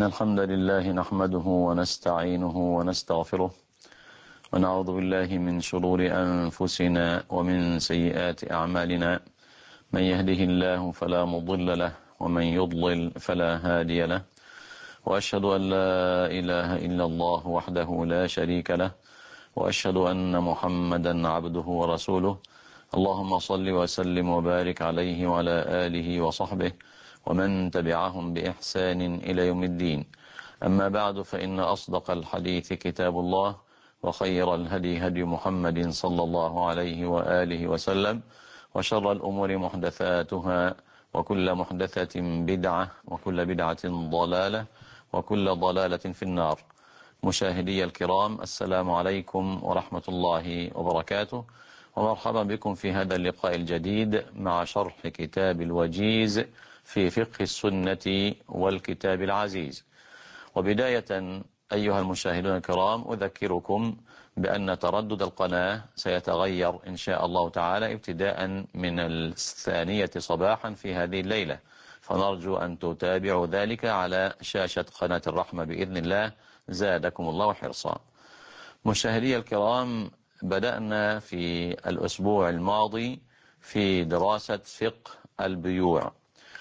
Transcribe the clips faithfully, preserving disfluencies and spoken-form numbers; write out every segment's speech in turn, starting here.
إن الحمد لله نحمده ونستعينه ونستغفره ونعوذ بالله من شرور أنفسنا ومن سيئات أعمالنا. من يهده الله فلا مضل له ومن يضلل فلا هادي له، وأشهد أن لا إله إلا الله وحده لا شريك له، وأشهد أن محمدا عبده ورسوله. اللهم صل وسلم وبارك عليه وعلى آله وصحبه ومن تبعهم بإحسان إلى يوم الدين. أما بعد، فإن أصدق الحديث كتاب الله، وخير الهدي هدي محمد صلى الله عليه وآله وسلم، وشر الأمور محدثاتها، وكل محدثة بدعة، وكل بدعة ضلالة، وكل ضلالة في النار. مشاهدي الكرام، السلام عليكم ورحمة الله وبركاته، ومرحبا بكم في هذا اللقاء الجديد مع شرح كتاب الوجيز في فقه السنة والكتاب العزيز. وبداية أيها المشاهدون الكرام، أذكركم بأن تردد القناة سيتغير إن شاء الله تعالى ابتداء من الثانية صباحا في هذه الليلة، فنرجو أن تتابعوا ذلك على شاشة قناة الرحمة بإذن الله، زادكم الله حرصا. مشاهدي الكرام، بدأنا في الأسبوع الماضي في دراسة فقه البيوع،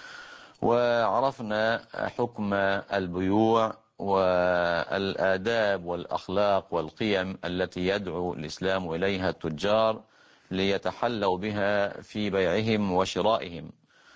وعرفنا حكم البيوع والآداب والأخلاق والقيم التي يدعو الإسلام إليها التجار ليتحلوا بها في بيعهم وشرائهم.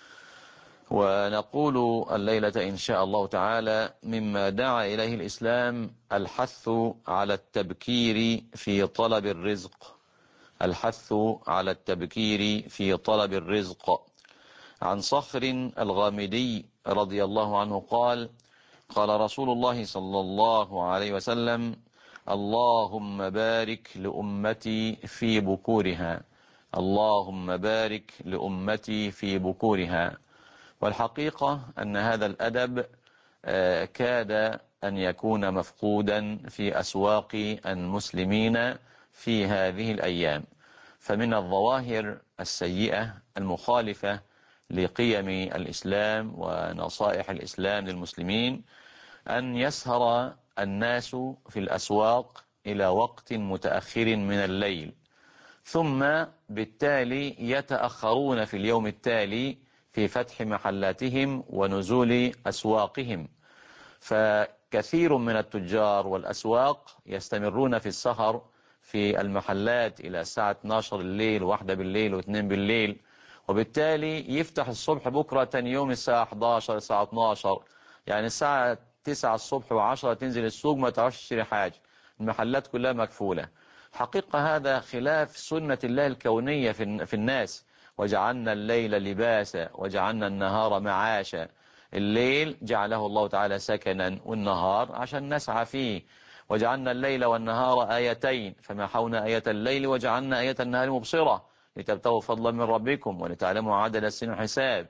ونقول الليلة إن شاء الله تعالى مما دعا إليه الإسلام الحث على التبكير في طلب الرزق، الحث على التبكير في طلب الرزق. عن صخر الغامدي رضي الله عنه قال: قال رسول الله صلى الله عليه وسلم: اللهم بارك لأمتي في بكورها، اللهم بارك لأمتي في بكورها. والحقيقة أن هذا الأدب كاد أن يكون مفقودا في أسواق المسلمين في هذه الأيام، فمن الظواهر السيئة المخالفة لقيم الإسلام ونصائح الإسلام للمسلمين أن يسهر الناس في الأسواق إلى وقت متأخر من الليل، ثم بالتالي يتأخرون في اليوم التالي في فتح محلاتهم ونزول أسواقهم. فكثير من التجار والأسواق يستمرون في السهر في المحلات إلى الساعة اثناشر الليل، واحدة بالليل، واثنين بالليل، وبالتالي يفتح الصبح بكرة تاني يوم الساعة احداشر، الساعة اتناشر، يعني الساعة تسعة الصبح وعشرة تنزل السوق ما تعرفش تشتري حاجة، المحلات كلها مكفولة. حقيقة هذا خلاف سنة الله الكونية في الناس. وجعلنا الليل لباسا وجعلنا النهار معاشا. الليل جعله الله تعالى سكنا، والنهار عشان نسعى فيه. وجعلنا الليل والنهار آيتين، فمحونا آية الليل وجعلنا آية النهار مبصرة لتبتغوا فضلا من ربكم ولتعلموا عدد السنين والحساب.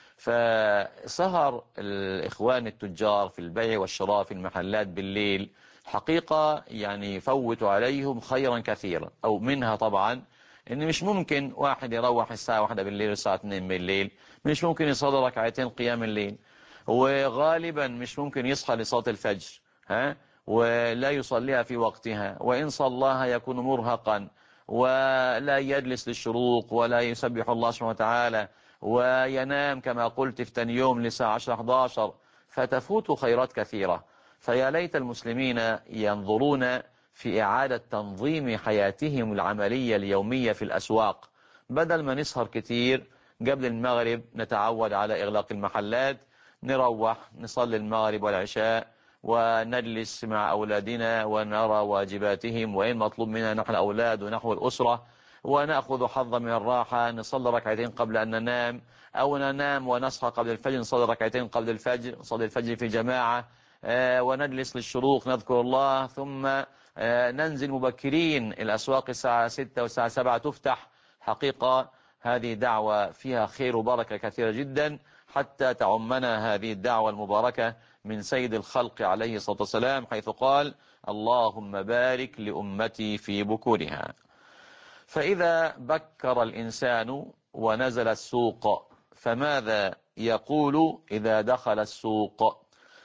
فسهر الإخوان التجار في البيع والشراء في المحلات بالليل حقيقة يعني يفوت عليهم خيرا كثيرا. أو منها طبعا إن مش ممكن واحد يروح الساعة واحدة بالليل والساعة اتنين بالليل، مش ممكن يصلي ركعتين قيام الليل، وغالبا مش ممكن يصحى لصلاة الفجر ها ولا يصليها في وقتها، وإن صلاها يكون مرهقا ولا يجلس للشروق ولا يسبح الله سبحانه وتعالى، وينام كما قلت في تاني يوم لساعة عشرة احداشر، فتفوت خيرات كثيرة. فيا ليت المسلمين ينظرون في إعادة تنظيم حياتهم العملية اليومية في الأسواق، بدل ما نسهر كتير قبل المغرب نتعود على إغلاق المحلات، نروح نصلي المغرب والعشاء ونجلس مع أولادنا ونرى واجباتهم وإن مطلوب منا نحن الأولاد ونحو الأسرة، ونأخذ حظا من الراحة، نصلي ركعتين قبل أن ننام، أو ننام ونصحى قبل الفجر نصلي ركعتين قبل الفجر، نصلي الفجر في جماعة، آه ونجلس للشروق نذكر الله، ثم آه ننزل مبكرين. الأسواق الساعة ستة والساعة سبعة تفتح. حقيقة هذه دعوة فيها خير وبركة كثيرة جدا، حتى تعمنا هذه الدعوة المباركة من سيد الخلق عليه الصلاة والسلام، حيث قال: اللهم بارك لأمتي في بكورها. فإذا بكر الإنسان ونزل السوق فماذا يقول إذا دخل السوق؟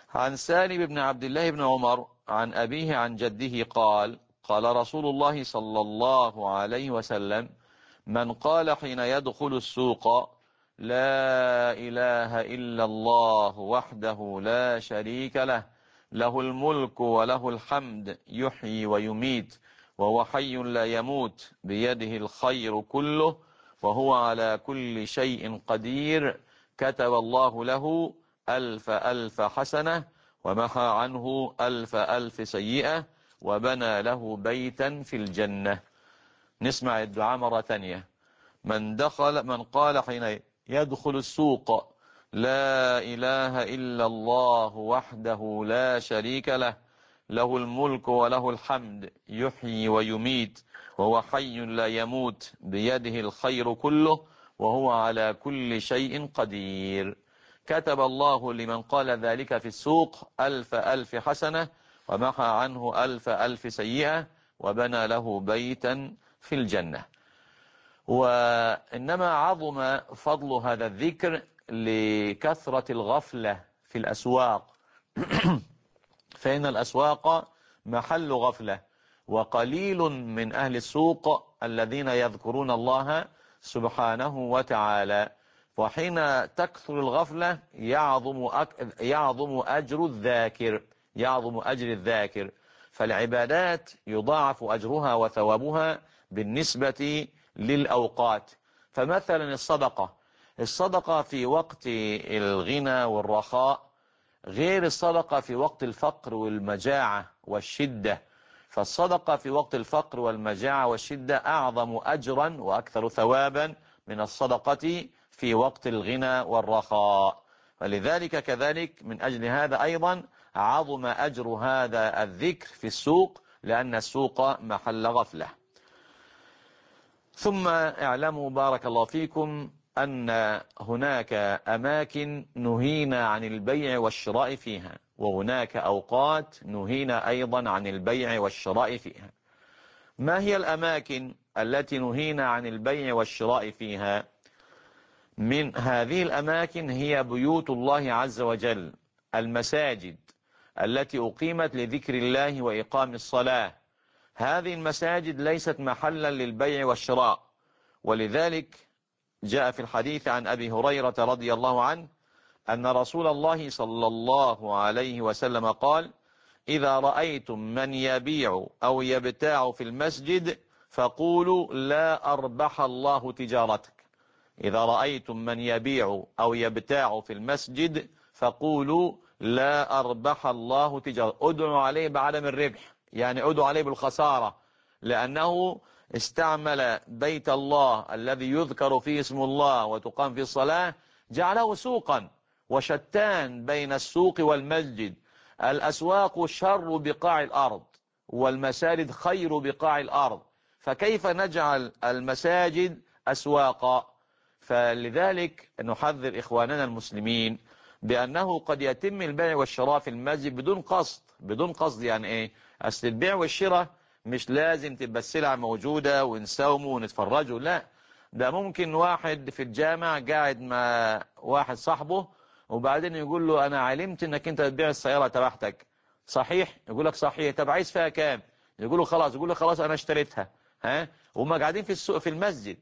عن سالم بن عبد الله بن عمر عن أبيه عن جده قال قال رسول الله صلى الله عليه وسلم: من قال حين يدخل السوق: لا إله إلا الله وحده لا شريك له، له الملك وله الحمد، يحيي ويميت وهو حي لا يموت، بيده الخير كله وهو على كل شيء قدير، كتب الله له ألف ألف حسنة ومحى عنه ألف ألف سيئة وبنى له بيتا في الجنة. نسمع الدعاء مرة ثانية. من دخل من قال حين يدخل السوق: لا إله إلا الله وحده لا شريك له، له الملك وله الحمد، يحيي ويميت وهو حي لا يموت، بيده الخير كله وهو على كل شيء قدير، كتب الله لمن قال ذلك في السوق ألف ألف حسنة ومحى عنه ألف ألف سيئة وبنى له بيتا في الجنة. وإنما عظم فضل هذا الذكر لكثرة الغفلة في الأسواق فإن الأسواق محل غفلة، وقليل من أهل السوق الذين يذكرون الله سبحانه وتعالى. وحين تكثر الغفلة يعظم أك... يعظم أجر الذاكر يعظم أجر الذاكر فالعبادات يضاعف أجرها وثوابها بالنسبة للأوقات. فمثلا الصدقة الصدقة في وقت الغنى والرخاء غير الصدقة في وقت الفقر والمجاعة والشدة. فالصدقة في وقت الفقر والمجاعة والشدة أعظم أجرا وأكثر ثوابا من الصدقة في وقت الغنى والرخاء. ولذلك كذلك من أجل هذا أيضا عظم أجر هذا الذكر في السوق، لأن السوق محل غفلة. ثم اعلموا بارك الله فيكم أن هناك أماكن نهينا عن البيع والشراء فيها، وهناك أوقات نهينا أيضا عن البيع والشراء فيها. ما هي الأماكن التي نهينا عن البيع والشراء فيها؟ من هذه الأماكن هي بيوت الله عز وجل، المساجد التي أقيمت لذكر الله وإقام الصلاة. هذه المساجد ليست محلا للبيع والشراء، ولذلك جاء في الحديث عن أبي هريرة رضي الله عنه أن رسول الله صلى الله عليه وسلم قال: إذا رأيتم من يبيع أو يبتاع في المسجد فقولوا لا أربح الله تجارتك. إذا رأيتم من يبيع أو يبتاع في المسجد فقولوا لا أربح الله تجارتك. ادعوا عليه بعدم الربح، يعني ادعوا عليه بالخسارة، لأنه استعمل بيت الله الذي يذكر فيه اسم الله وتقام فيه الصلاة، جعله سوقا، وشتان بين السوق والمسجد. الأسواق شر بقاع الأرض والمساجد خير بقاع الأرض، فكيف نجعل المساجد أسواقا؟ فلذلك نحذر إخواننا المسلمين بأنه قد يتم البيع والشراء في المسجد بدون قصد. بدون قصد يعني إيه؟ أصل البيع والشراء مش لازم تبقى السلعة موجودة ونساومه ونتفرجه، لا، ده ممكن واحد في الجامع قاعد مع واحد صاحبه وبعدين يقول له أنا علمت أنك أنت بتبيع السيارة تبعتك، صحيح؟ يقول لك صحيح. طب عايز فيها كام؟ يقول له خلاص. يقول له خلاص أنا اشتريتها. ها؟ وهم قاعدين في السوق في المسجد،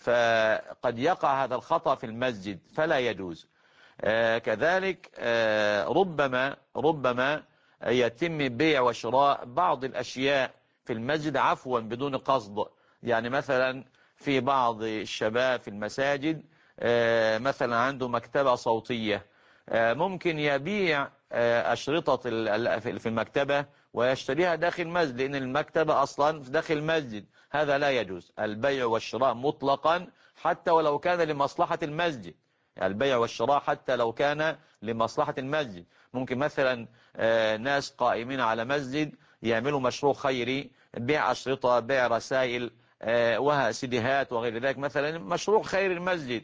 فقد يقع هذا الخطأ في المسجد فلا يجوز. آه كذلك آه ربما ربما يتم بيع وشراء بعض الأشياء في المسجد عفوا بدون قصد. يعني مثلا في بعض الشباب في المساجد آه مثلا عنده مكتبة صوتية، آه ممكن يبيع آه أشرطة في المكتبة ويشتريها داخل المسجد، لأن المكتبة أصلا في داخل المسجد. هذا لا يجوز البيع والشراء مطلقا، حتى ولو كان لمصلحة المسجد. البيع والشراء حتى لو كان لمصلحة المسجد. ممكن مثلا ناس قائمين على مسجد يعملوا مشروع خيري، بيع أشرطة، بيع رسائل وسيديهات وغير ذلك، مثلا مشروع خير المسجد،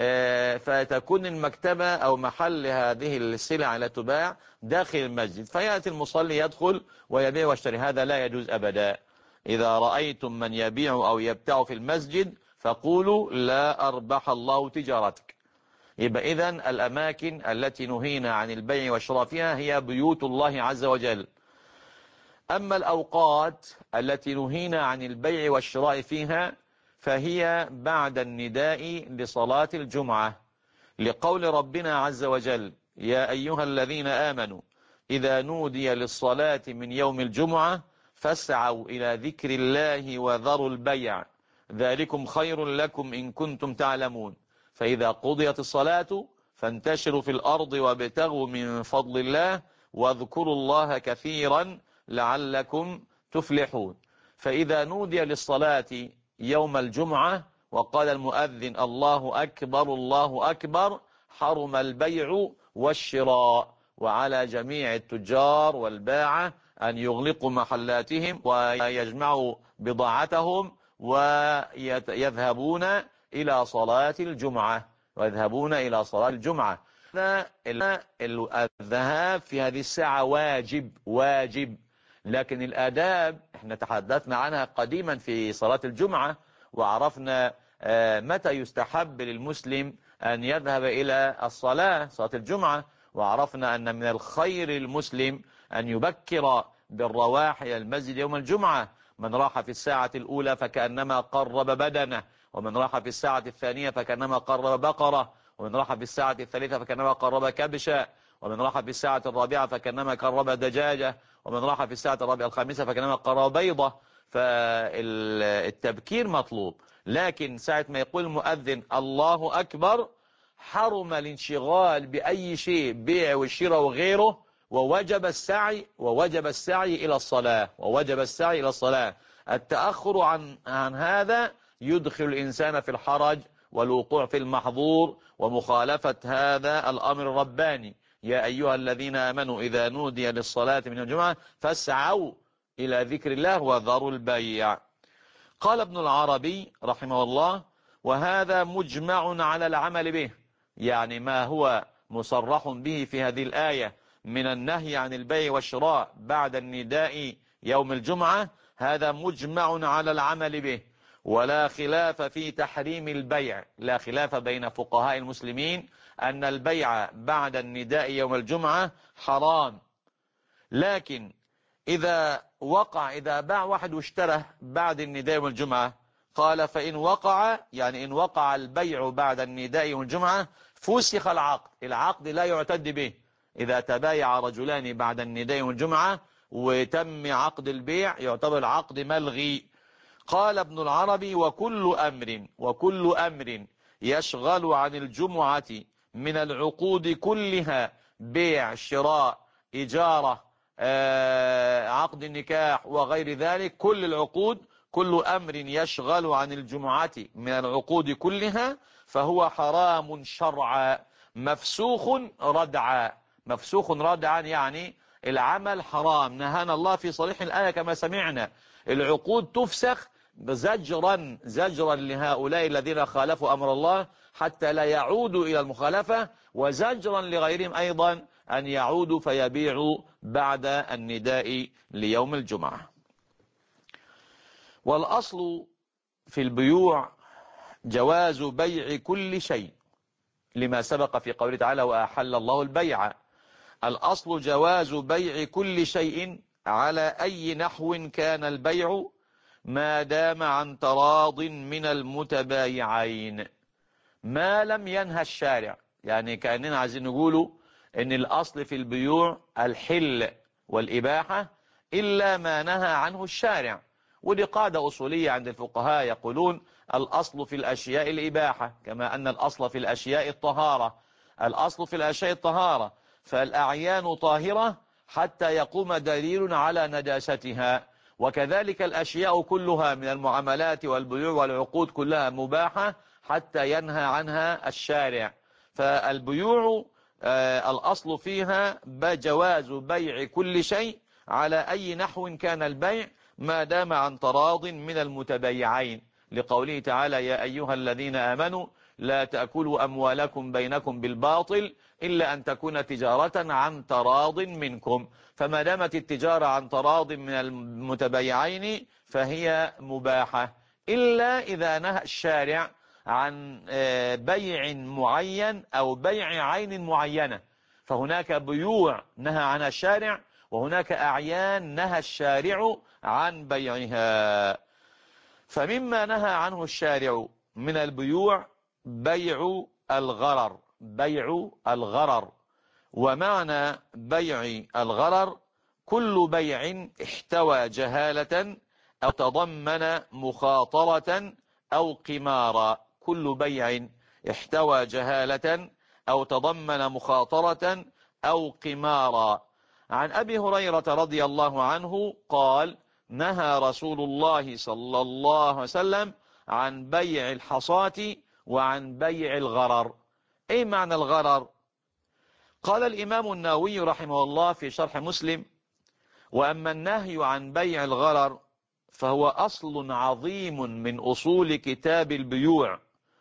فتكون المكتبة أو محل هذه السلع التي تباع داخل المسجد، فيأتي المصلي يدخل ويبيع ويشتري. هذا لا يجوز أبدا. إذا رأيتم من يبيع أو يبتاع في المسجد فقولوا لا أربح الله تجارتك. يبقى إذن الأماكن التي نهينا عن البيع والشراء فيها هي بيوت الله عز وجل. أما الأوقات التي نهينا عن البيع والشراء فيها فهي بعد النداء لصلاة الجمعة، لقول ربنا عز وجل: يا أيها الذين آمنوا إذا نودي للصلاة من يوم الجمعة فاسعوا إلى ذكر الله وذروا البيع ذلكم خير لكم إن كنتم تعلمون، فإذا قضيت الصلاة فانتشروا في الأرض وابتغوا من فضل الله واذكروا الله كثيرا لعلكم تفلحون. فإذا نودي للصلاة يوم الجمعة وقال المؤذن الله أكبر الله أكبر حرم البيع والشراء، وعلى جميع التجار والباعة أن يغلقوا محلاتهم ويجمعوا بضاعتهم ويذهبون إلى صلاة الجمعة ويذهبون إلى صلاة الجمعة. الذهاب في هذه الساعة واجب واجب، لكن الآداب احنا تحدثنا عنها قديما في صلاة الجمعة، وعرفنا متى يستحب للمسلم أن يذهب إلى الصلاة صلاة الجمعة، وعرفنا أن من الخير المسلم أن يبكر بالرواح إلى المسجد يوم الجمعة. من راح في الساعة الأولى فكأنما قرب بدنه، ومن راح في الساعة الثانية فكأنما قرب بقرة، ومن راح في الساعة الثالثة فكأنما قرب كبشة، ومن راح في الساعة الرابعة فكأنما قرب دجاجة، ومن راح في الساعة الرابعة الخامسة فكأنما قرب بيضة. فالتبكير مطلوب، لكن ساعة ما يقول المؤذن الله أكبر حرم الانشغال بأي شيء بيع وشراء وغيره، ووجب السعي ووجب السعي إلى الصلاة ووجب السعي إلى الصلاة. التأخر عن عن هذا يدخل الإنسان في الحرج والوقوع في المحظور ومخالفة هذا الأمر الرباني: يا أيها الذين آمنوا إذا نودي للصلاة من الجمعة فاسعوا إلى ذكر الله وذروا البيع. قال ابن العربي رحمه الله: وهذا مجمع على العمل به، يعني ما هو مصرح به في هذه الآية من النهي عن البيع والشراء بعد النداء يوم الجمعة، هذا مجمع على العمل به، ولا خلاف في تحريم البيع. لا خلاف بين فقهاء المسلمين أن البيع بعد النداء يوم الجمعة حرام، لكن إذا وقع إذا باع واحد واشترى بعد النداء يوم الجمعة، قال فإن وقع يعني إن وقع البيع بعد النداء يوم الجمعة فسخ العقد، العقد لا يعتد به. إذا تبايع رجلان بعد النداء يوم الجمعة وتم عقد البيع يعتبر العقد ملغي. قال ابن العربي: وكل أمر وكل أمر يشغل عن الجمعة من العقود كلها، بيع شراء إجارة آه، عقد النكاح وغير ذلك، كل العقود كل أمر يشغل عن الجمعة من العقود كلها فهو حرام شرعا مفسوخ ردعا. مفسوخ ردعا يعني العمل حرام، نهانا الله في صريح الآية كما سمعنا. العقود تفسخ زجرا زجرا لهؤلاء الذين خالفوا أمر الله حتى لا يعودوا إلى المخالفة، وزجرا لغيرهم أيضا أن يعودوا فيبيعوا بعد النداء ليوم الجمعة. والأصل في البيوع جواز بيع كل شيء لما سبق في قوله تعالى: وأحل الله البيع. الأصل جواز بيع كل شيء على أي نحو كان البيع ما دام عن تراض من المتبايعين، ما لم ينهى الشارع. يعني كأننا عايزين نقولوا ان الأصل في البيوع الحل والإباحة إلا ما نهى عنه الشارع، ودي قاعدة أصولية عند الفقهاء، يقولون الأصل في الأشياء الإباحة كما أن الأصل في الأشياء الطهارة. الأصل في الأشياء الطهارة، فالأعيان طاهرة حتى يقوم دليل على نجاستها، وكذلك الأشياء كلها من المعاملات والبيوع والعقود كلها مباحة حتى ينهى عنها الشارع. فالبيوع آه الأصل فيها بجواز بيع كل شيء على أي نحو كان البيع ما دام عن تراض من المتبايعين، لقوله تعالى: يا أيها الذين آمنوا لا تأكلوا أموالكم بينكم بالباطل إلا أن تكون تجارة عن تراض منكم. فما دامت التجارة عن تراض من المتبايعين فهي مباحة، إلا إذا نهى الشارع عن بيع معين أو بيع عين معينة. فهناك بيوع نهى عنها الشارع، وهناك أعيان نهى الشارع عن بيعها. فمما نهى عنه الشارع من البيوع بيع الغرر، بيع الغرر. ومعنى بيع الغرر كل بيع احتوى جهالة أو تضمن مخاطرة أو قمارا، كل بيع احتوى جهالة أو تضمن مخاطرة أو قمارا. عن أبي هريرة رضي الله عنه قال: نهى رسول الله صلى الله عليه وسلم عن بيع الحصاة وعن بيع الغرر. أي معنى الغرر؟ قال الإمام النووي رحمه الله في شرح مسلم: وأما النهي عن بيع الغرر فهو أصل عظيم من أصول كتاب البيوع،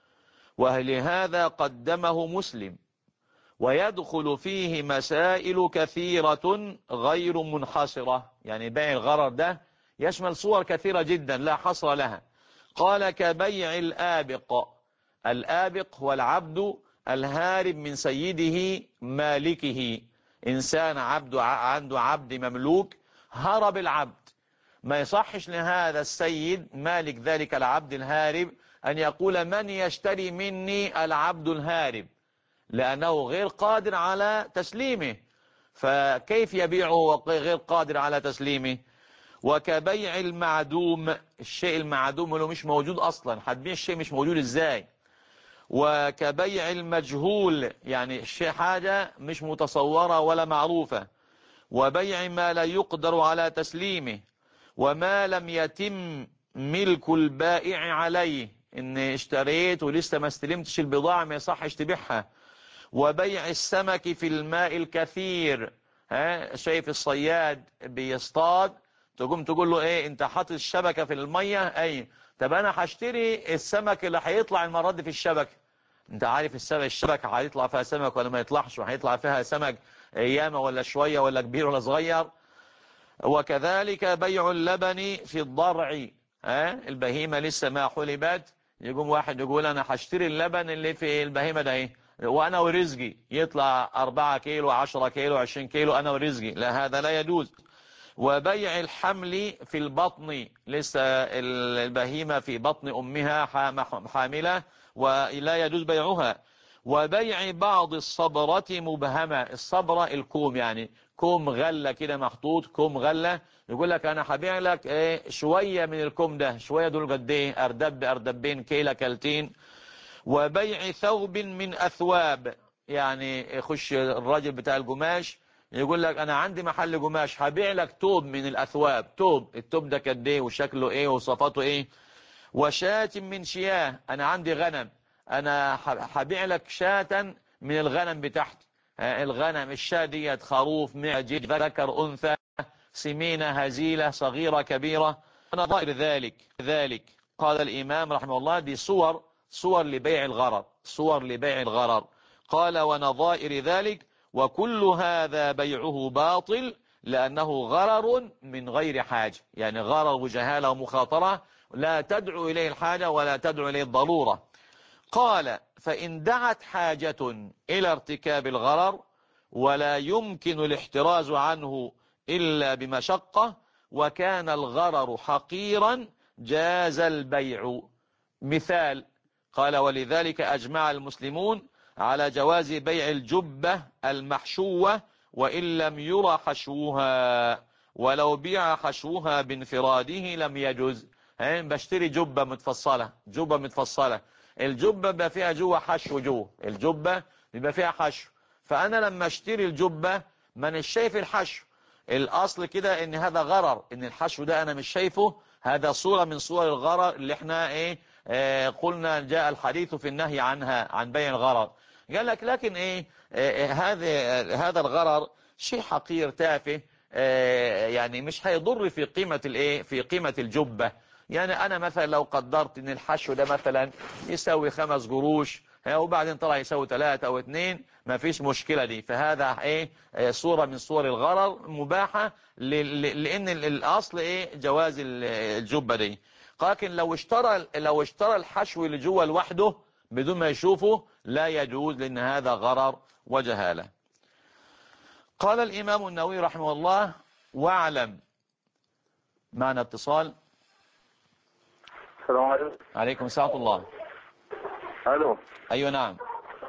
ولهذا قدمه مسلم، ويدخل فيه مسائل كثيرة غير منحصرة. يعني بيع الغرر ده يشمل صور كثيرة جدا لا حصر لها. قال: كبيع الآبق. الآبق هو العبد الهارب من سيده مالكه. إنسان عبد عنده عبد مملوك، هرب العبد، ما يصحش لهذا السيد مالك ذلك العبد الهارب أن يقول: من يشتري مني العبد الهارب، لأنه غير قادر على تسليمه، فكيف يبيعه وغير قادر على تسليمه؟ وكبيع المعدوم، الشيء المعدوم اللي مش موجود أصلا، هتبيع الشيء مش موجود إزاي؟ وكبيع المجهول، يعني الشيء حاجة مش متصورة ولا معروفة. وبيع ما لا يقدر على تسليمه، وما لم يتم ملك البائع عليه، ان اشتريت ولسه ما استلمتش البضاعة ما يصحش تبيعها. وبيع السمك في الماء الكثير، ها، شايف الصياد بيصطاد، تقوم تقول له: ايه انت حاطط الشبكة في المية؟ اي، طب انا هشتري السمك اللي هيطلع المرة دي في الشبكة. انت عارف السمك الشبكة هيطلع فيها سمك ولا ما يطلعش، وهيطلع فيها سمك ايامه ولا شوية ولا كبير ولا صغير. وكذلك بيع اللبن في الضرع، ها، البهيمة لسه ما حلبت، يقوم واحد يقول: انا هشتري اللبن اللي في البهيمة ده ايه، وانا ورزقي، يطلع اربعة كيلو عشرة كيلو عشرين كيلو انا ورزقي، لا، هذا لا يجوز. وبيع الحمل في البطن، لسه البهيمة في بطن امها حاملة ولا يجوز بيعها. وبيع بعض الصبرة مبهمة، الصبرة الكوم، يعني كوم غلة كده محطوط، كوم غلة، يقول لك انا هبيع لك ايه شوية من الكوم ده، شوية دول قد ايه، اردب اردبين كيلة كالتين. وبيع ثوب من اثواب، يعني يخش الراجل بتاع القماش يقول لك انا عندي محل قماش، هبيع لك توب من الاثواب، توب، التوب ده قد ايه وشكله ايه وصفاته ايه. وشاة من شياه، انا عندي غنم، انا هبيع لك شاة من الغنم بتاعتي، الغنم الشاة ديت خروف، معجد، ذكر، انثى، سمينة، هزيلة، صغيرة، كبيرة، ونظائر ذلك. ذلك قال الامام رحمه الله: دي صور صور لبيع الغرر، صور لبيع الغرر. قال: ونظائر ذلك، وكل هذا بيعه باطل لأنه غرر من غير حاجة، يعني غرر وجهالة ومخاطرة لا تدعو إليه الحاجة ولا تدعو إليه الضرورة. قال: فإن دعت حاجة إلى ارتكاب الغرر ولا يمكن الاحتراز عنه إلا بمشقة وكان الغرر حقيرا جاز البيع. مثال: قال: ولذلك أجمع المسلمون على جواز بيع الجبة المحشوة وإن لم يرى حشوها، ولو بيع حشوها بانفراده لم يجوز. يعني بشتري جبة متفصلة، جبة متفصلة، الجبة بيبقى فيها جوه حشو، جوه الجبة بيبقى فيها حشو، فأنا لما اشتري الجبة من الشايف الحشو، الأصل كده إن هذا غرر، إن الحشو ده أنا مش شايفه، هذا صورة من صور الغرر اللي احنا إيه آه قلنا جاء الحديث في النهي عنها، عن بيع الغرر. قال لك لكن إيه آه هذا هذا الغرر شيء حقير تافه، آه يعني مش هيضر في قيمة الإيه في قيمة الجبة. يعني أنا مثلا لو قدرت إن الحشو ده مثلا يساوي خمس قروش وبعدين طلع يساوي ثلاثة أو اثنين، ما فيش مشكلة دي، فهذا إيه صورة من صور الغرر مباحة، لأن الأصل إيه جواز الجبة دي. لكن لو اشترى لو اشترى الحشو اللي جوه لوحده بدون ما يشوفه لا يجوز، لأن هذا غرر وجهالة. قال الإمام النووي رحمه الله: واعلم. معنا اتصال. السلام عليكم. عليكم السلام ورحمة الله. الو. أيوة نعم،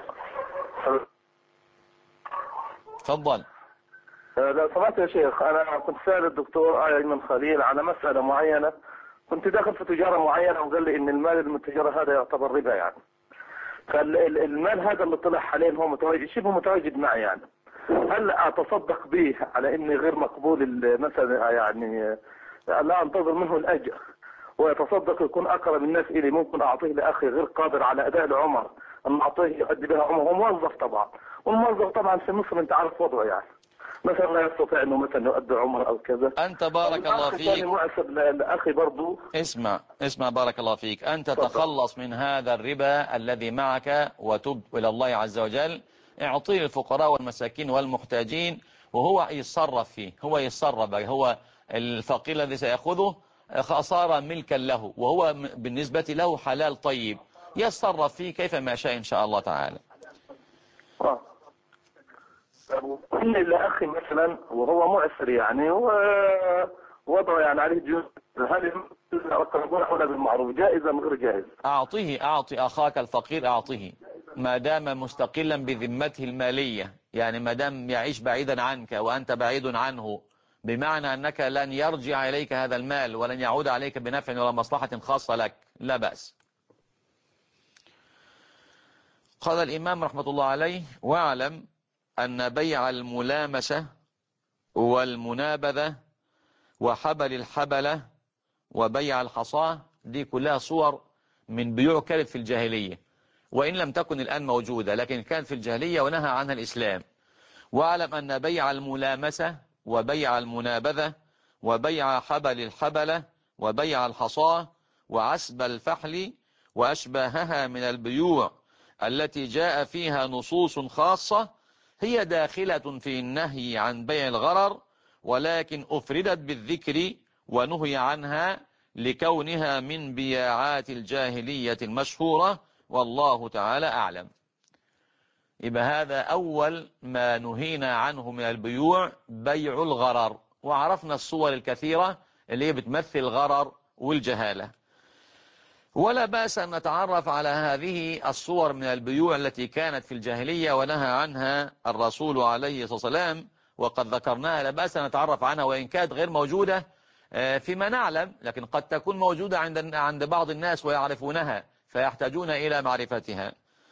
تفضل. لو سمحت يا شيخ، انا كنت سأل الدكتور ايمن خليل على مسألة معينة، كنت داخل في تجارة معينة وقال لي ان المال اللي من التجارة هذا يعتبر ربا يعني. فالمال هذا اللي طلع حاليا هو متواجد شبه متواجد معي يعني. هل اتصدق به على اني غير مقبول مثلا يعني لا انتظر منه الاجر ويتصدق يكون اقرب الناس الي، ممكن اعطيه لاخي غير قادر على اداء العمر ان اعطيه يؤدي بها عمر، هو موظف طبعا، والموظف طبعا في مصر انت عارف وضعه يعني، مثلا لا يستطيع انه مثلا يؤدي عمر او كذا. أنت بارك الله فيك معسب لاخي برضه. اسمع اسمع بارك الله فيك، أنت تفضل. تخلص من هذا الربا الذي معك وتب إلى الله عز وجل، اعطيه الفقراء والمساكين والمحتاجين وهو يتصرف فيه، هو يتصرف، هو الفقير الذي سيأخذه صار ملكا له، وهو بالنسبة له حلال طيب، يتصرف فيه كيف ما شاء إن شاء الله تعالى. اه إن لأخي مثلا وهو معسر يعني ووضعه يعني عليه ديون، هل الأقربون أولى بالمعروف جائزة أم غير جائزة؟ أعطيه أعطي أخاك الفقير، أعطيه ما دام مستقلا بذمته المالية، يعني ما دام يعيش بعيدا عنك وأنت بعيد عنه، بمعنى أنك لن يرجع إليك هذا المال ولن يعود عليك بنفع ولا مصلحة خاصة لك، لا بأس. قال الإمام رحمة الله عليه: واعلم أن بيع الملامسة والمنابذة وحبل الحبلة وبيع الحصاة دي كلها صور من بيوع كانت في الجاهلية، وإن لم تكن الآن موجودة لكن كانت في الجاهلية ونهى عنها الإسلام. واعلم أن بيع الملامسة وبيع المنابذة وبيع حبل الحبلة وبيع الحصاة وعسب الفحل وأشباهها من البيوع التي جاء فيها نصوص خاصة هي داخلة في النهي عن بيع الغرر، ولكن أفردت بالذكر ونهي عنها لكونها من بياعات الجاهلية المشهورة، والله تعالى أعلم. يبقى هذا أول ما نهينا عنه من البيوع بيع الغرر، وعرفنا الصور الكثيرة اللي هي بتمثل الغرر والجهالة. ولا بأس أن نتعرف على هذه الصور من البيوع التي كانت في الجاهلية ونهى عنها الرسول عليه الصلاة والسلام، وقد ذكرناها، لا بأس أن نتعرف عنها وإن كانت غير موجودة فيما نعلم، لكن قد تكون موجودة عند عند بعض الناس ويعرفونها فيحتاجون إلى معرفتها.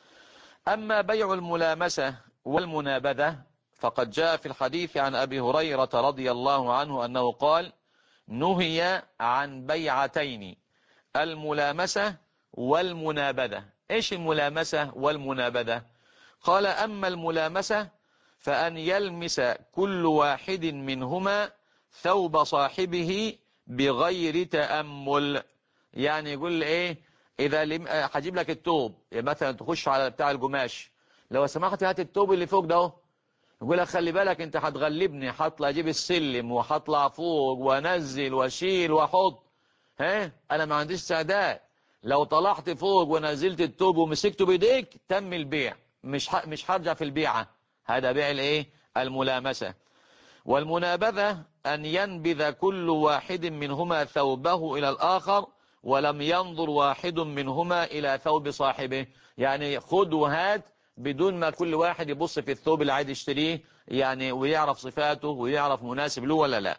أما بيع الملامسة والمنابذة فقد جاء في الحديث عن أبي هريرة رضي الله عنه أنه قال: نهي عن بيعتين، الملامسة والمنابذة. إيش الملامسة والمنابذة؟ قال: أما الملامسة فأن يلمس كل واحد منهما ثوب صاحبه بغير تأمل. يعني يقول إيه، إذا لم... هجيب لك التوب، مثلا تخش على بتاع القماش، لو سمحت هات التوب اللي فوق ده، يقول لك خلي بالك انت هتغلبني، هطلع اجيب السلم وهطلع فوق وانزل واشيل واحط، ها انا ما عنديش استعداد، لو طلعت فوق ونزلت التوب ومسكته بايديك تم البيع، مش ح... مش هرجع في البيعة. هذا بيع الايه؟ الملامسة. والمنابذة أن ينبذ كل واحد منهما ثوبه إلى الآخر ولم ينظر واحد منهما إلى ثوب صاحبه، يعني خد وهات بدون ما كل واحد يبص في الثوب اللي عايز يشتريه يعني ويعرف صفاته ويعرف مناسب له ولا لا.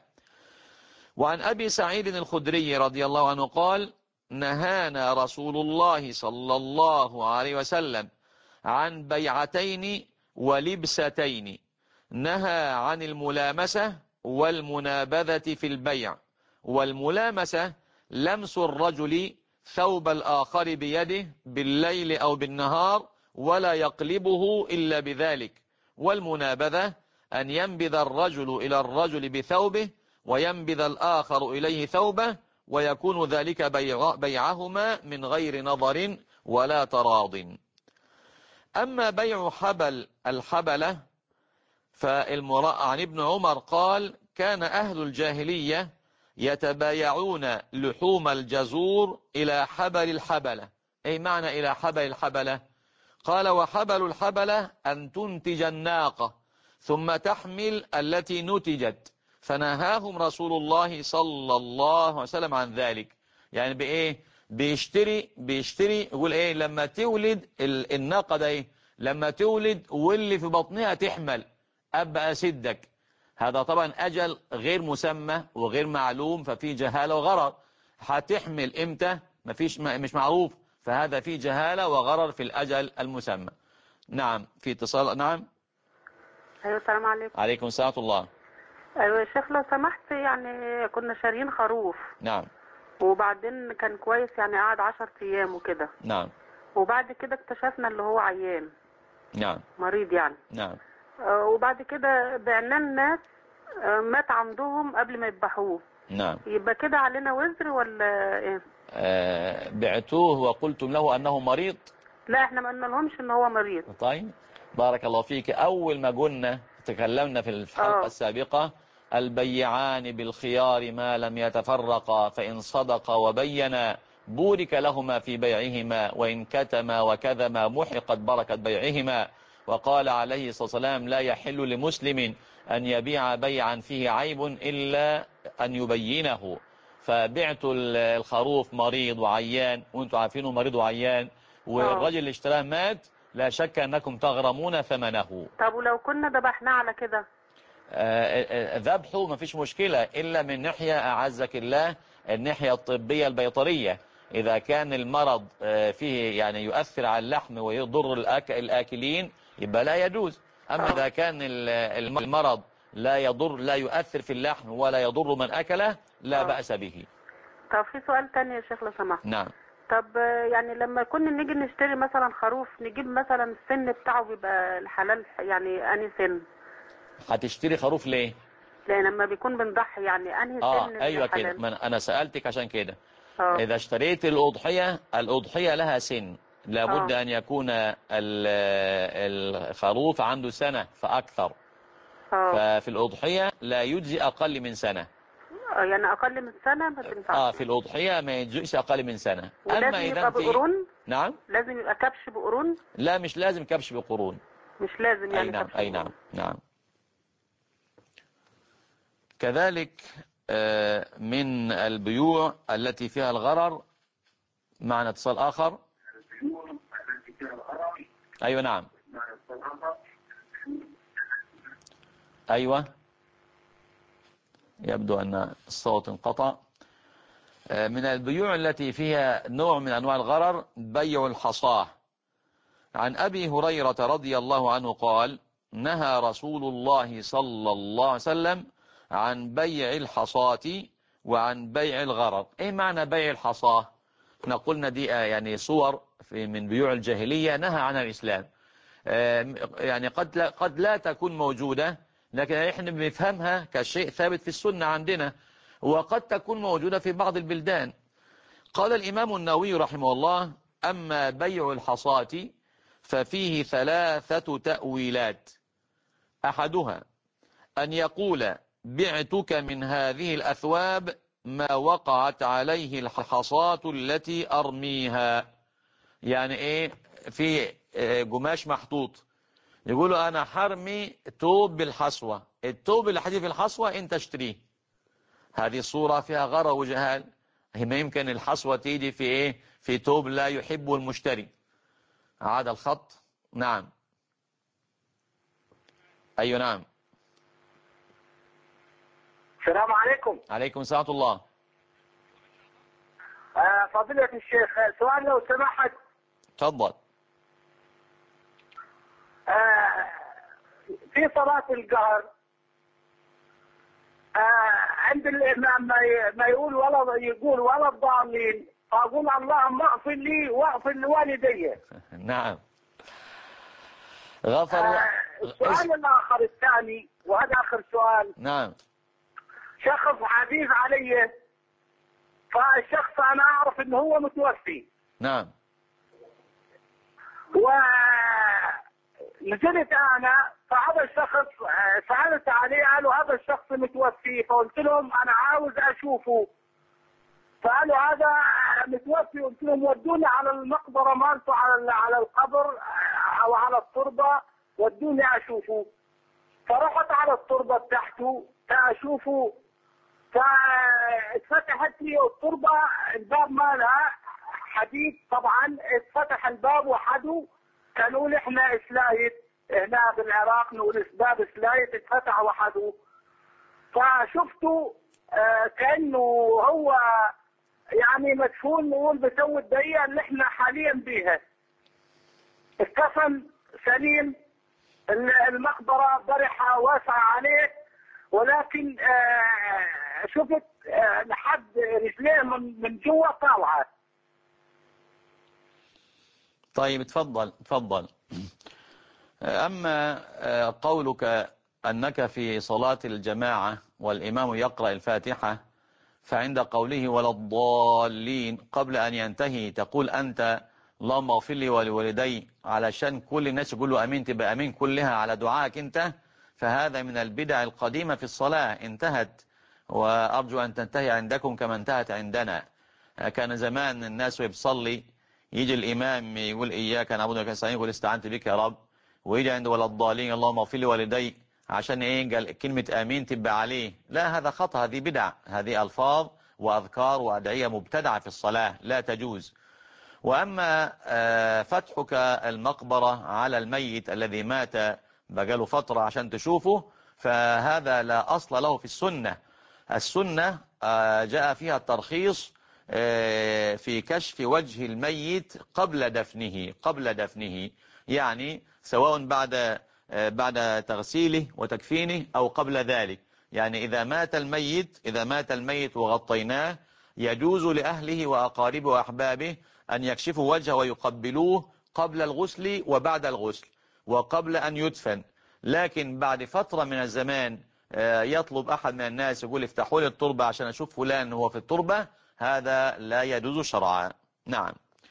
وعن أبي سعيد الخدري رضي الله عنه قال: نهانا رسول الله صلى الله عليه وسلم عن بيعتين ولبستين، نهى عن الملامسة والمنابذة في البيع. والملامسة لمس الرجل ثوب الآخر بيده بالليل أو بالنهار ولا يقلبه إلا بذلك. والمنابذة أن ينبذ الرجل إلى الرجل بثوبه وينبذ الآخر إليه ثوبه، ويكون ذلك بيع بيعهما من غير نظر ولا تراض. أما بيع حبل الحبلة فالمرأة عن ابن عمر قال: كان أهل الجاهلية يتبايعون لحوم الجزور إلى حبل الحبلة. أي معنى إلى حبل الحبلة؟ قال وحبل الحبلة أن تنتج الناقة ثم تحمل التي نتجت، فنهاهم رسول الله صلى الله عليه وسلم عن ذلك. يعني بإيه؟ بيشتري بيشتري يقول إيه؟ لما تولد الناقة ده إيه؟ لما تولد واللي في بطنها تحمل أبقى أسدك. هذا طبعا أجل غير مسمى وغير معلوم، ففي جهالة وغرر. هتحمل إمتى؟ مفيش مش معروف، فهذا في جهالة وغرر في الأجل المسمى. نعم، في اتصال. نعم. ايوه السلام عليكم. عليكم السلام ورحمة الله. ايوه يا شيخ لو سمحت، يعني كنا شاريين خروف. نعم. وبعدين كان كويس، يعني قعد عشر ايام وكده. نعم. وبعد كده اكتشفنا اللي هو عيان. نعم. مريض يعني. نعم. آه وبعد كده بعناه الناس، آه مات عندهم قبل ما يذبحوه. نعم. يبقى كده علينا وزر ولا ايه؟ آه بعتوه وقلتم له أنه مريض؟ لا احنا ما قلنا لهمش ان هو مريض. طيب، بارك الله فيك. أول ما قلنا تكلمنا في الحلقة أوه. السابقة البيعان بالخيار ما لم يتفرقا، فإن صدقا وبينا بورك لهما في بيعهما، وإن كتما وكذما محقت بركة بيعهما. وقال عليه الصلاة والسلام لا يحل لمسلم أن يبيع بيعا فيه عيب إلا أن يبينه. فبعت الخروف مريض وعيان، وانتم عارفينه مريض وعيان، والرجل اللي اشتراه مات، لا شك أنكم تغرمون ثمنه. طب ولو كنا ذبحناه على كده؟ ذبحه ما فيش مشكلة، إلا من ناحية أعزك الله، الناحية الطبية البيطرية. إذا كان المرض فيه يعني يؤثر على اللحم ويضر الآكلين يبقى لا يجوز. أما إذا كان المرض لا يضر لا يؤثر في اللحم ولا يضر من أكله لا بأس به. طب في سؤال تاني يا شيخ لو سمحت. نعم. طب يعني لما كنا نيجي نشتري مثلا خروف، نجيب مثلا السن بتاعه بيبقى الحلال، يعني انهي سن؟ هتشتري خروف ليه؟ لان لما بيكون بنضحي يعني انهي اه سن ايوه كده، الحلال؟ ما انا سألتك عشان كده. اه اذا اشتريت الاضحية، الاضحية لها سن، لابد اه ان يكون الخروف عنده سنة فاكثر. اه ففي الاضحية لا يجزي اقل من سنة. يعني اقل من سنة ما تنفعش؟ اه في الاضحية ما يجزئش اقل من سنة. اما ولازم اذا يبقى انت. بقرون؟ نعم. لازم يبقى كبش بقرون؟ لا مش لازم كبش بقرون. مش لازم اي يعني نعم كبش اي نعم بقرون. نعم. كذلك من البيوع التي فيها الغرر. معنا اتصال آخر. أيوة نعم. أيوة، يبدو أن الصوت انقطع. من البيوع التي فيها نوع من أنواع الغرر بيع الحصاة. عن أبي هريرة رضي الله عنه قال نهى رسول الله صلى الله عليه وسلم عن بيع الحصاة وعن بيع الغرر. ايه معنى بيع الحصاة؟ احنا قلنا دي يعني صور في من بيوع الجاهلية نهى عنها الإسلام. يعني قد لا, قد لا تكون موجودة، لكن احنا بنفهمها كشيء ثابت في السنة عندنا، وقد تكون موجودة في بعض البلدان. قال الإمام النووي رحمه الله أما بيع الحصاة ففيه ثلاثة تأويلات. أحدها أن يقول بعتك من هذه الأثواب ما وقعت عليه الحصاة التي أرميها. يعني إيه؟ في قماش محطوط، يقولوا أنا حرمي توب بالحصوة، التوب اللي حدي في الحصوة أنت اشتريه. هذه صورة فيها غرر وجهال. هي ما يمكن الحصوة تيجي في إيه؟ في توب لا يحبه المشتري. عاد الخط. نعم. أيوة نعم. السلام عليكم. عليكم السلام ورحمة الله. آه فضيلة الشيخ، سؤال لو سمحت. تفضل. آه في صلاة القهر آه عند الإمام ما يقول ولا يقول ولا الضالين، فأقول اللهم اغفر لي واغفر لوالدي. نعم. غفر آه السؤال الآخر الثاني، وهذا آخر سؤال. نعم. شخص عزيز علي، فالشخص أنا أعرف إنه هو متوفي. نعم. ونزلت أنا فهذا الشخص سألت عليه، قالوا هذا الشخص متوفي، فقلت لهم أنا عاوز أشوفه. فقالوا هذا متوفي، قلت لهم ودوني على المقبرة مالته، على على القبر أو على التربة، ودوني أشوفه. فرحت على التربة بتاعته أشوفه، فاتفتحت لي التربة، الباب مالها حديد طبعا، اتفتح الباب وحده، كانوا لي احنا اسلايت هنا بالعراق نقول باب سلايت، اتفتح وحده. فشفته آه كأنه هو يعني مدفون، نقول بسوي الدقيقة اللي احنا حاليا بيها. الكفن سليم، المقبرة برحة واسعة عليه، ولكن آه شفت آه لحد رجليه من من جوا طالعة. طيب اتفضل اتفضل. أما قولك أنك في صلاة الجماعة والإمام يقرأ الفاتحة، فعند قوله ولا الضالين قبل أن ينتهي تقول أنت اللهم اغفر لي ولوالدي، علشان كل الناس يقولوا أمين تبقى أمين كلها على دعائك أنت، فهذا من البدع القديمة في الصلاة، انتهت وأرجو أن تنتهي عندكم كما انتهت عندنا. كان زمان الناس ويصلي يجي الإمام يقول إياك نعبد وإياك نستعين، يقول استعنت بك يا رب، ويجي عند ولا الضالين اللهم اغفر لي والدي، عشان ايه؟ قال كلمة آمين تبقى عليه. لا، هذا خطأ، هذه بدع، هذه ألفاظ وأذكار وأدعية مبتدعة في الصلاة لا تجوز. وأما فتحك المقبرة على الميت الذي مات بقاله فترة عشان تشوفه، فهذا لا أصل له في السنة. السنة جاء فيها الترخيص في كشف وجه الميت قبل دفنه قبل دفنه يعني سواء بعد بعد تغسيله وتكفينه أو قبل ذلك. يعني إذا مات الميت إذا مات الميت وغطيناه، يجوز لأهله وأقاربه وأحبابه أن يكشفوا وجهه ويقبلوه قبل الغسل وبعد الغسل وقبل أن يدفن. لكن بعد فترة من الزمان يطلب أحد من الناس يقول افتحوا لي التربة عشان أشوف فلان هو في التربة، هذا لا يجوز شرعا. نعم.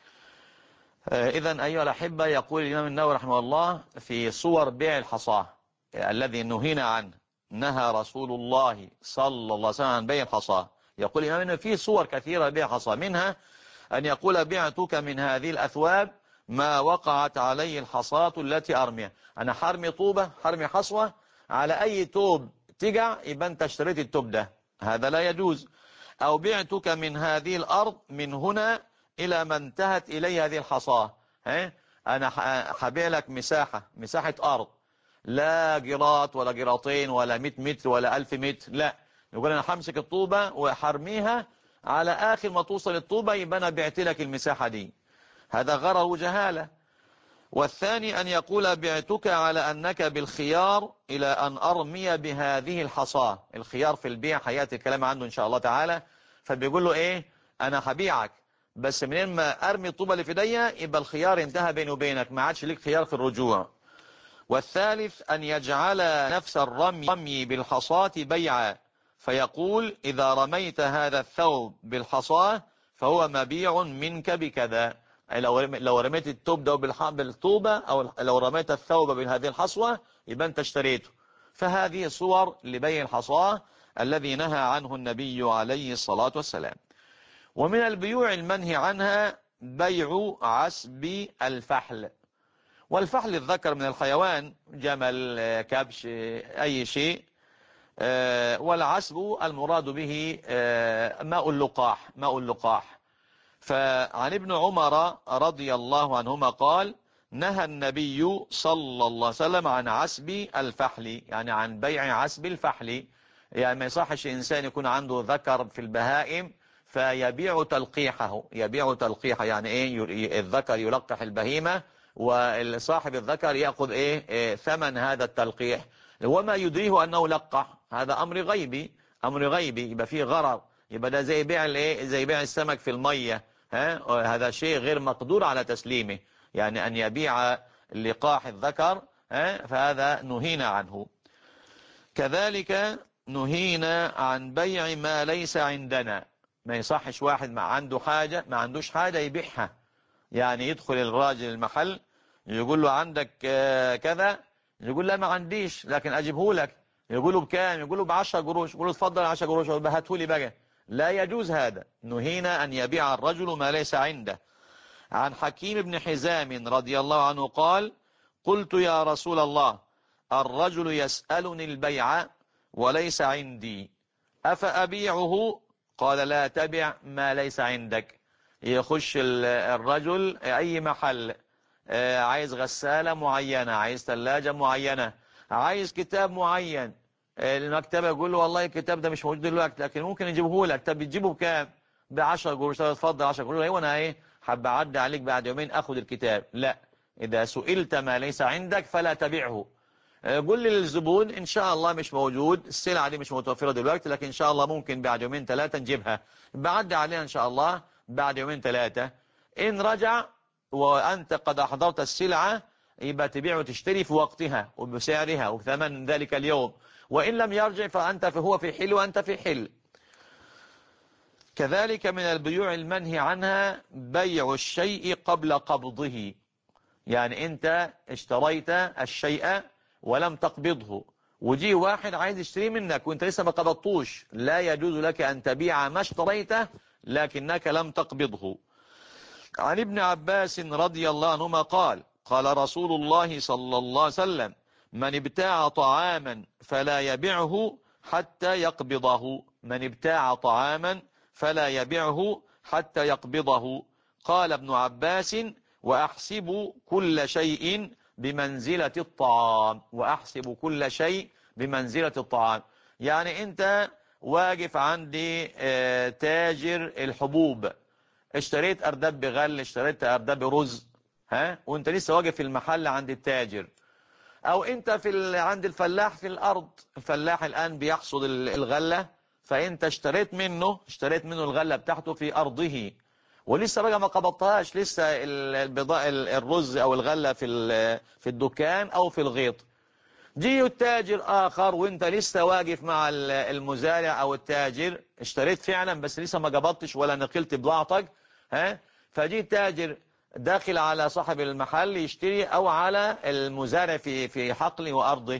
إذن أيها الأحبة، يقول الإمام النووي رحمه الله في صور بيع الحصاة الذي نهينا عنه، نهى رسول الله صلى الله عليه وسلم عن بيع الحصاة. يقول الإمام أنه في صور كثيرة بيع الحصاة، منها أن يقول بعتك من هذه الأثواب ما وقعت عليه الحصاة التي أرميها. أنا حرمي طوبة حرمي حصوة على أي توب تقع يبقى أنت اشتريت التوب ده، هذا لا يجوز. أو بعتك من هذه الأرض من هنا إلى ما انتهت إليه هذه الحصاة، أنا حبيع لك مساحة مساحة أرض، لا جراط ولا جراطين ولا مئة متر ولا ألف متر، لا، يقول أنا حمسك الطوبة وحرميها على آخر ما توصل الطوبة يبقى أنا بعت لك المساحة دي، هذا غرر وجهالة. والثاني أن يقول بعتك على أنك بالخيار إلى أن أرمي بهذه الحصاة. الخيار في البيع حياتي الكلام عنه إن شاء الله تعالى. فبيقول له إيه؟ أنا هبيعك بس منين ما أرمي الطوبة اللي في ايديا يبقى الخيار انتهى بيني وبينك، ما عادش ليك خيار في الرجوع. والثالث أن يجعل نفس الرمي بالحصاة بيعا، فيقول إذا رميت هذا الثوب بالحصاة فهو مبيع منك بكذا. لو رميت الثوب ده بالطوبة أو لو رميت الثوب بهذه الحصوة يبقى أنت اشتريته. فهذه صور لبيع الحصاة الذي نهى عنه النبي عليه الصلاة والسلام. ومن البيوع المنهي عنها بيع عسب الفحل. والفحل الذكر من الحيوان، جمل كبش أي شيء. والعسب المراد به ماء اللقاح ماء اللقاح. فعن ابن عمر رضي الله عنهما قال نهى النبي صلى الله عليه وسلم عن عسب الفحل، يعني عن بيع عسب الفحل. يعني ما يصحش إنسان يكون عنده ذكر في البهائم فيبيع تلقيحه يبيع تلقيحه يعني إيه؟ الذكر يلقح البهيمة وصاحب الذكر يأخذ إيه؟, إيه ثمن هذا التلقيح، وما يدريه أنه لقح، هذا أمر غيبي أمر غيبي يبقى فيه غرر، يبقى ده زي بيع الإيه؟ زي بيع السمك في المية، ها؟ هذا شيء غير مقدور على تسليمه، يعني أن يبيع لقاح الذكر، ها؟ فهذا نهينا عنه. كذلك نهينا عن بيع ما ليس عندنا. ما يصحش واحد ما عنده حاجة ما عندوش حاجة يبيعها، يعني يدخل الراجل المحل يقول له عندك كذا يقول لا ما عنديش لكن اجيبه لك. يقولوا بكام؟ يقولوا بعشرة قروش. يقولوا اتفضل عشرة قروش وبهته لي بقى. لا يجوز هذا. نهينا ان يبيع الرجل ما ليس عنده. عن حكيم بن حزام رضي الله عنه قال: قلت يا رسول الله الرجل يسألني البيع وليس عندي أفأبيعه؟ قال: لا تبع ما ليس عندك. يخش الرجل أي محل، عايز غسالة معينة، عايز ثلاجة معينة، عايز كتاب معين، المكتبة يقول له والله الكتاب ده مش موجود دلوقتي لكن ممكن يجيبه لك. طب بتجيبه بكام؟ بعشرة قروش. اتفضل عشرة قروش. ايوه انا ايه حب اعدي عليك بعد يومين اخد الكتاب. لا، اذا سئلت ما ليس عندك فلا تبيعه. قول لي للزبون ان شاء الله مش موجود، السلعة دي مش متوفرة دلوقتي لكن ان شاء الله ممكن بعد يومين ثلاثة نجيبها. بعدي عليها ان شاء الله بعد يومين ثلاثة. ان رجع وانت قد احضرت السلعة يبقى تبيع وتشتري في وقتها وبسعرها وثمن ذلك اليوم. وان لم يرجع فانت فهو في حل وانت في حل. كذلك من البيوع المنهي عنها بيع الشيء قبل قبضه. يعني انت اشتريت الشيء ولم تقبضه وجي واحد عايز يشتري منك وانت لسه ما قبضتوش، لا يجوز لك ان تبيع ما اشتريته لكنك لم تقبضه. عن ابن عباس رضي الله عنهما قال: قال رسول الله صلى الله عليه وسلم: من ابتاع طعاما فلا يبيعه حتى يقبضه. من ابتاع طعاما فلا يبيعه حتى يقبضه. قال ابن عباس: وأحسب كل شيء بمنزلة الطعام. وأحسب كل شيء بمنزلة الطعام. يعني أنت واقف عندي تاجر الحبوب، اشتريت أرداب بغل، اشتريت أرداب رز، ها، وانت لسه واقف في المحل عند التاجر. او انت في عند الفلاح في الارض، الفلاح الان بيحصد الغلة، فانت اشتريت منه اشتريت منه الغلة بتاعته في ارضه ولسه بقى ما قبضتهاش، لسه البضاء الرز او الغلة في في الدكان او في الغيط. جي التاجر اخر وانت لسه واقف مع المزارع او التاجر، اشتريت فعلا بس لسه ما قبضتش ولا نقلت بضاعتك، ها، فجي التاجر داخل على صاحب المحل يشتري او على المزارع في في حقله وارضه.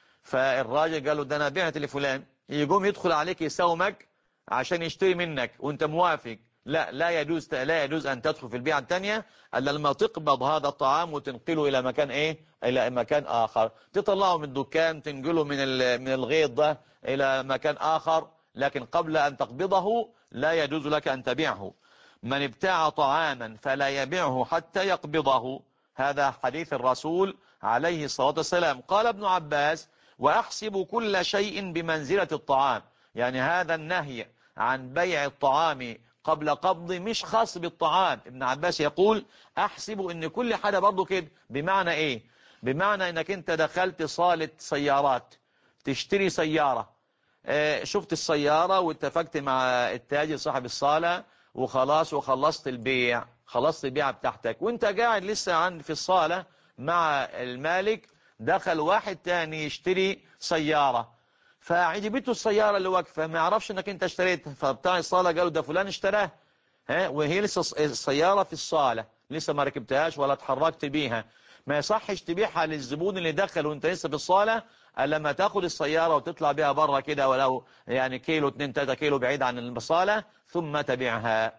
فالراجل قال له ده انا بعت لفلان، يقوم يدخل عليك يساومك عشان يشتري منك وانت موافق. لا لا يجوز لا يجوز ان تدخل في البيعة الثانية الا لما تقبض هذا الطعام وتنقله الى مكان ايه الى مكان اخر، تطلعه من الدكان تنقله من من الغيط ده الى مكان اخر، لكن قبل ان تقبضه لا يجوز لك ان تبيعه. من ابتاع طعاما فلا يبيعه حتى يقبضه. هذا حديث الرسول عليه الصلاة والسلام. قال ابن عباس: وأحسب كل شيء بمنزلة الطعام. يعني هذا النهي عن بيع الطعام قبل قبض مش خاص بالطعام. ابن عباس يقول أحسب ان كل حاجة برضو كده. بمعنى ايه؟ بمعنى انك انت دخلت صالة سيارات تشتري سيارة، اه شفت السيارة واتفقت مع التاجر صاحب الصالة وخلاص وخلصت البيع، خلصت البيعة بتاعتك وانت قاعد لسه عند في الصالة مع المالك، دخل واحد تاني يشتري سيارة فعجبته السيارة اللي واقفة، ما يعرفش انك انت اشتريت، فبتاع الصالة قالوا ده فلان اشتراه، ها، وهي لسه السيارة في الصالة لسه ما ركبتهاش ولا اتحركت بيها. ما يصحش تبيعها للزبون اللي دخل وانت لسه في الصالة الا لما تاخد السيارة وتطلع بيها بره كده ولو يعني كيلو اتنين تلاتة كيلو بعيد عن الصالة ثم تبيعها.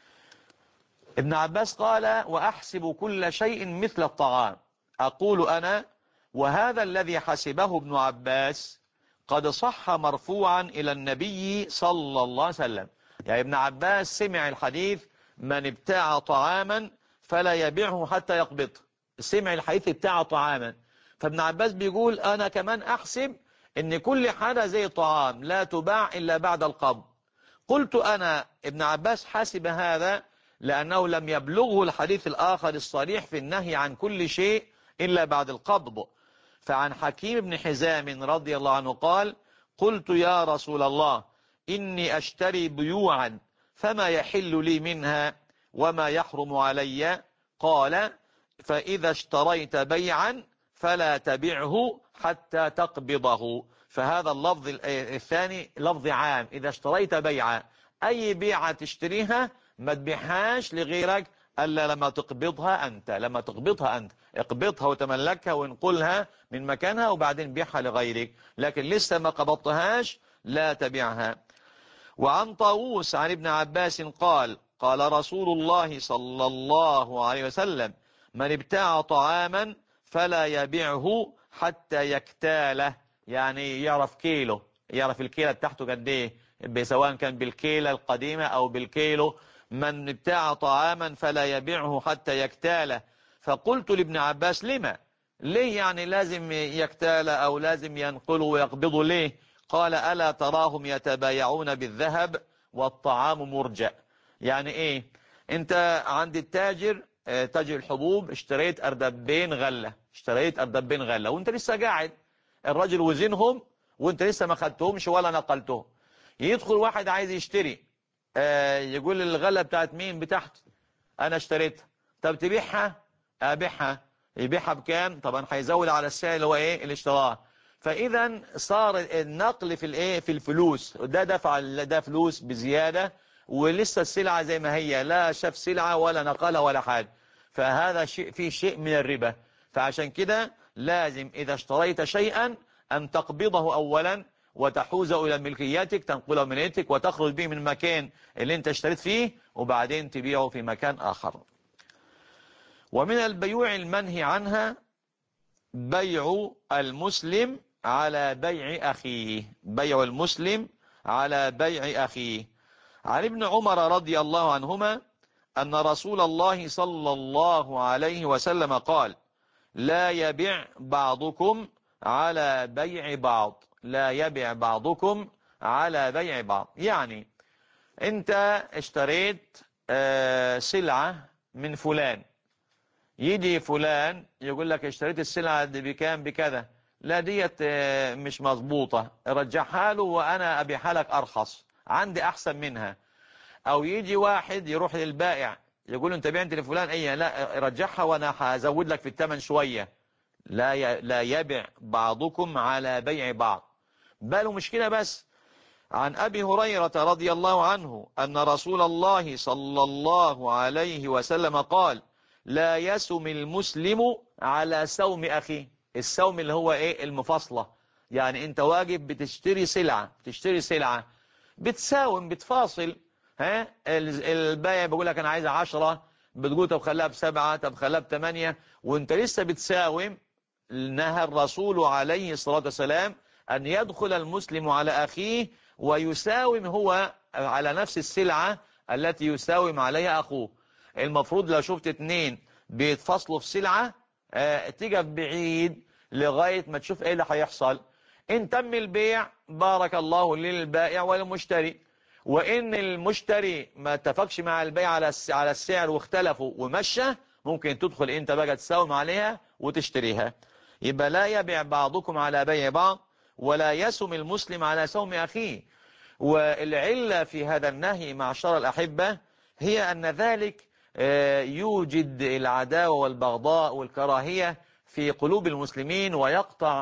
ابن عباس قال: وأحسب كل شيء مثل الطعام. أقول أنا: وهذا الذي حسبه ابن عباس قد صح مرفوعا إلى النبي صلى الله عليه وسلم. يعني ابن عباس سمع الحديث: من ابتاع طعاما فلا يبيعه حتى يقبض. سمع الحديث ابتاع طعاما، فابن عباس بيقول أنا كمان أحسب ان كل حاجة زي طعام لا تباع إلا بعد القبض. قلت أنا: ابن عباس حسب هذا لأنه لم يبلغه الحديث الآخر الصريح في النهي عن كل شيء إلا بعد القبض. فعن حكيم بن حزام رضي الله عنه قال: قلت يا رسول الله إني أشتري بيوعا فما يحل لي منها وما يحرم علي؟ قال: فإذا اشتريت بيعا فلا تبعه حتى تقبضه. فهذا اللفظ الثاني لفظ عام، إذا اشتريت بيعا أي بيعة تشتريها ما تبيعهاش لغيرك ألا لما تقبضها أنت، لما تقبضها أنت اقبضها وتملكها وانقلها من مكانها وبعدين بيعها لغيرك، لكن لسه ما قبضتهاش لا تبيعها. وعن طاووس عن ابن عباس قال قال رسول الله صلى الله عليه وسلم من ابتاع طعاما فلا يبيعه حتى يكتاله، يعني يعرف كيلو، يعرف الكيلة بتاعته قد ايه، سواء كان بالكيلة القديمة او بالكيلو. من ابتاع طعاما فلا يبيعه حتى يكتاله. فقلت لابن عباس لما، ليه يعني لازم يكتال او لازم ينقلوا ويقبضوا ليه؟ قال ألا تراهم يتبايعون بالذهب والطعام مرجأ. يعني ايه؟ انت عند التاجر تاجر الحبوب اشتريت اردبين غلة، اشتريت اردبين غلة وانت لسه قاعد، الراجل وزنهم وانت لسه ما خدتهمش ولا نقلتهم. يدخل واحد عايز يشتري، اه يقول الغلة بتاعت مين؟ بتاعتي انا اشتريتها. طب تبيعها؟ ابيعها. يبيعها بكام؟ طبعا هيزود على السعر اللي هو ايه اللي اشتراه. فاذا صار النقل في الايه في الفلوس، ده دفع ده فلوس بزيادة ولسه السلعة زي ما هي، لا شاف سلعة ولا نقلها ولا حاجة، فهذا شيء فيه شيء من الربا. فعشان كده لازم إذا اشتريت شيئا أن تقبضه أولا وتحوزه إلى ملكياتك، تنقله من ملكيتك وتخرج به من المكان اللي انت اشتريت فيه وبعدين تبيعه في مكان آخر. ومن البيوع المنهي عنها بيع المسلم على بيع أخيه، بيع المسلم على بيع أخيه. عن ابن عمر رضي الله عنهما أن رسول الله صلى الله عليه وسلم قال لا يبيع بعضكم على بيع بعض، لا يبيع بعضكم على بيع بعض. يعني انت اشتريت سلعة من فلان، يجي فلان يقول لك اشتريت السلعة دي بكام؟ بكذا. لا ديت مش مظبوطة، رجعها له وانا ابيعها لك ارخص، عندي احسن منها. او يجي واحد يروح للبائع يقول له انت بيعت لفلان ايه، لا رجعها وانا هزود لك في الثمن شوية. لا ي... لا يبيع بعضكم على بيع بعض. بل مش كده بس، عن ابي هريرة رضي الله عنه ان رسول الله صلى الله عليه وسلم قال لا يسم المسلم على سوم اخيه. السوم اللي هو ايه؟ المفاصلة. يعني انت واجب بتشتري سلعة، بتشتري سلعة بتساوم بتفاصل، ها البايع بيقول لك انا عايز عشرة، بتقول طب خليها بسبعة، طب خليها بثمانية، وانت لسه بتساوم. نهى الرسول عليه الصلاة والسلام ان يدخل المسلم على اخيه ويساوم هو على نفس السلعة التي يساوم عليها اخوه. المفروض لو شفت اتنين بيتفصلوا في سلعة اه تيجي بعيد لغاية ما تشوف ايه اللي هيحصل. ان تم البيع بارك الله للبائع وللمشتري، وان المشتري ما اتفقش مع البيع على على السعر واختلفوا ومشى، ممكن تدخل انت بقى تساوم عليها وتشتريها. يبقى لا يبيع بعضكم على بيع بعض ولا يسم المسلم على سوم اخيه. والعلة في هذا النهي معشر الأحبة هي أن ذلك يوجد العداوة والبغضاء والكراهية في قلوب المسلمين ويقطع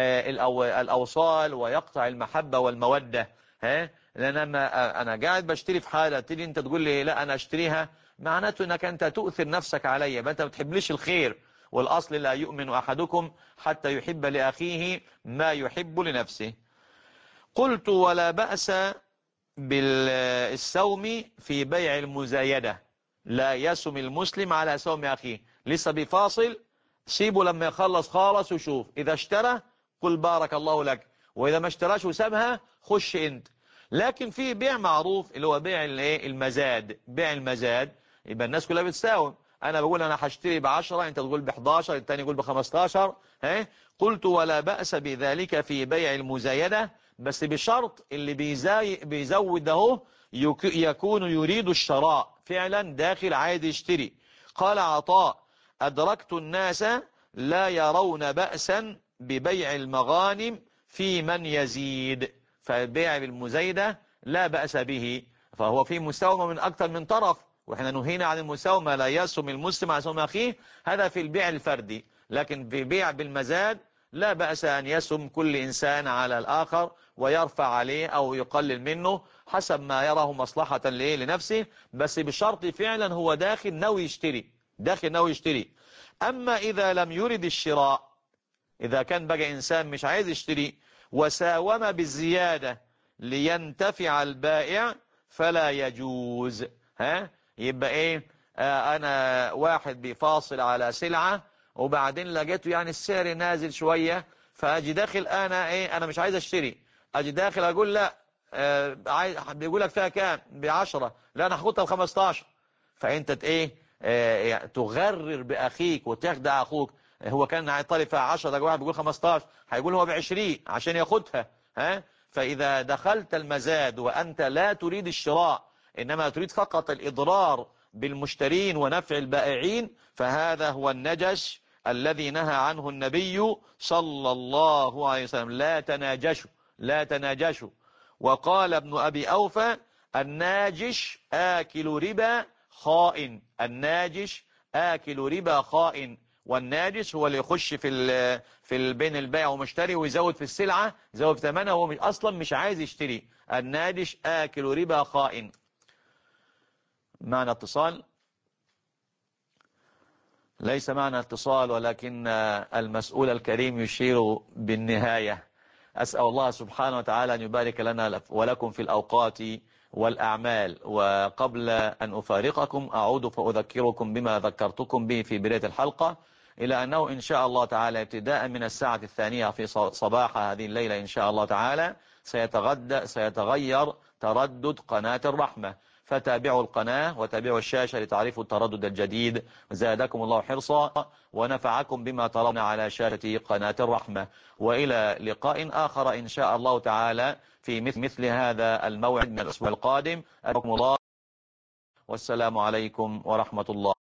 الأوصال ويقطع المحبة والمودة. ها لأن أنا أنا قاعد بشتري في حالة تيجي أنت تقول لي لا أنا أشتريها، معناته أنك أنت تؤثر نفسك علي، أنت ما بتحبليش الخير. والأصل لا يؤمن أحدكم حتى يحب لأخيه ما يحب لنفسه. قلت ولا بأس بالسوم في بيع المزايدة، لا يسم المسلم على سوم أخيه. لسه بيفاصل، سيبه لما يخلص خالص وشوف، إذا اشترى قل بارك الله لك، وإذا ما اشتراش وسابها خش انت. لكن في بيع معروف اللي هو بيع المزاد، بيع المزاد يبقى الناس كلها بتساوم. انا بقول انا هشتري بعشرة، انت تقول بحداشر، التاني يقول بخمستاشر. ها قلت ولا بأس بذلك في بيع المزايدة، بس بشرط اللي بيزاي بيزود اهو يكون يريد الشراء فعلا، داخل عايز يشتري. قال عطاء أدركت الناس لا يرون بأسا ببيع المغانم في من يزيد. فالبيع بالمزايدة لا بأس به، فهو في مساومة من أكثر من طرف، واحنا نهينا عن المساومة لا يسم المسلم على سوم أخيه، هذا في البيع الفردي. لكن في بيع بالمزاد لا بأس أن يسم كل إنسان على الآخر ويرفع عليه أو يقلل منه حسب ما يراه مصلحة لنفسه، بس بشرط فعلا هو داخل ناوي يشتري، داخل ناوي يشتري. أما إذا لم يرد الشراء، إذا كان بقى إنسان مش عايز يشتري وساوم بالزيادة لينتفع البائع فلا يجوز. ها يبقى إيه؟ آه أنا واحد بيفاصل على سلعة وبعدين لقيته يعني السعر نازل شوية، فأجي داخل أنا إيه، أنا مش عايز أشتري، أجي داخل أقول لا، آه عايز، بيقول لك فيها كام؟ بعشرة، لا أنا هاخدها بخمستاشر. فأنت إيه؟ آه تغرر بأخيك وتخدع أخوك. هو كان طالب فيها عشرة، ده واحد بيقول خمستاشر، هيقول هو بعشرين عشان ياخدها. ها فإذا دخلت المزاد وأنت لا تريد الشراء إنما تريد فقط الإضرار بالمشترين ونفع البائعين، فهذا هو النجش الذي نهى عنه النبي صلى الله عليه وسلم. لا تناجشوا، لا تناجشوا. وقال ابن أبي أوفى: الناجش آكل ربا خائن، الناجش آكل ربا خائن. والناجش هو اللي يخش في ال في ال بين البائع ومشتري ويزود في السلعة، يزود في ثمنها وهو اصلا مش عايز يشتري. الناجش آكل ربا خائن. معنى اتصال؟ ليس معنى اتصال، ولكن المسؤول الكريم يشير بالنهاية. أسأل الله سبحانه وتعالى أن يبارك لنا ولكم في الأوقات والأعمال. وقبل أن أفارقكم أعود فأذكركم بما ذكرتكم به في بداية الحلقة، إلى أنه إن شاء الله تعالى ابتداء من الساعة الثانية في صباح هذه الليلة إن شاء الله تعالى سيتغدى سيتغير تردد قناة الرحمة، فتابعوا القناة وتابعوا الشاشة لتعرفوا التردد الجديد. زادكم الله حرصا ونفعكم بما ترون على شاشة قناة الرحمة. وإلى لقاء آخر إن شاء الله تعالى في مثل هذا الموعد من الأسبوع القادم. أدعوكم الله والسلام عليكم ورحمة الله.